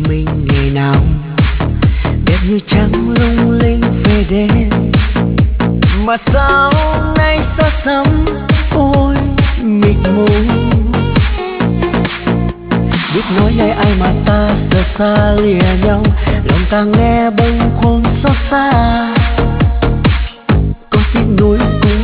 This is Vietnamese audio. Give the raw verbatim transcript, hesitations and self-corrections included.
mình ngày nào đẹp như trăng lung linh về đêm, mà sao nay xa xăm ôi mịt mù. Biết nói với ai mà ta giờ xa lìa nhau, lòng ta nghe bâng khuâng xót xa. Có tiếc nuối cũng